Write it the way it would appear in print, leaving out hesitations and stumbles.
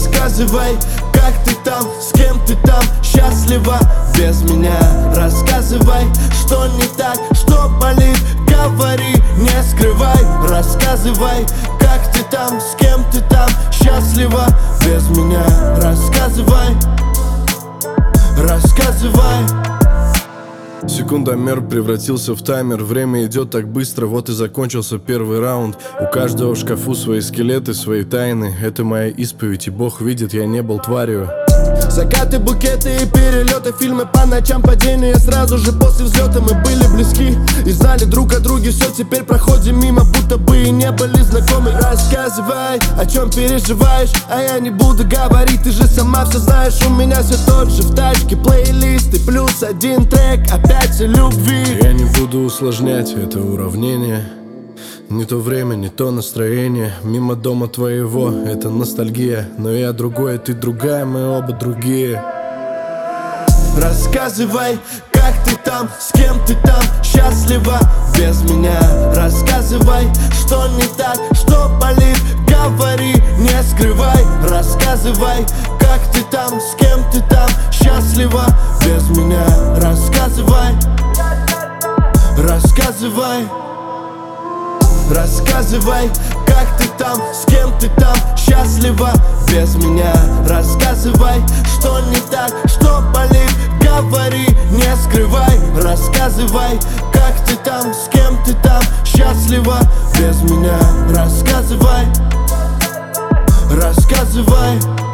Рассказывай, как ты там, с кем ты там, счастлива без меня. Рассказывай, что не так, что болит, говори, не скрывай. Рассказывай, как ты там, с кем ты там, счастлива без меня. Рассказывай, рассказывай. Секундомер превратился в таймер. Время идет так быстро, вот и закончился первый раунд. У каждого в шкафу свои скелеты, свои тайны. Это моя исповедь, и Бог видит, я не был тварью. Закаты, букеты и перелеты, фильмы по ночам, падения сразу же после взлета. Мы были близки и знали друг о друге все. Теперь проходим мимо, будто бы и не были знакомы. Рассказывай, о чем переживаешь, а я не буду говорить, ты же сама все знаешь. У меня все тот же в тачке плейлист и плюс один трек, опять о любви. Я не буду усложнять это уравнение. Не то время, не то настроение. Мимо дома твоего, это ностальгия. Но я другой, ты другая, мы оба другие. Рассказывай, как ты там, с кем ты там, счастлива без меня. Рассказывай, что не так, что болит, говори, не скрывай. Рассказывай, как ты там, с кем ты там, счастлива без меня. Рассказывай, рассказывай. Рассказывай, как ты там, с кем ты там, счастлива без меня. Рассказывай, что не так, что болит, говори, не скрывай. Рассказывай, как ты там, с кем ты там, счастлива без меня. Рассказывай, рассказывай.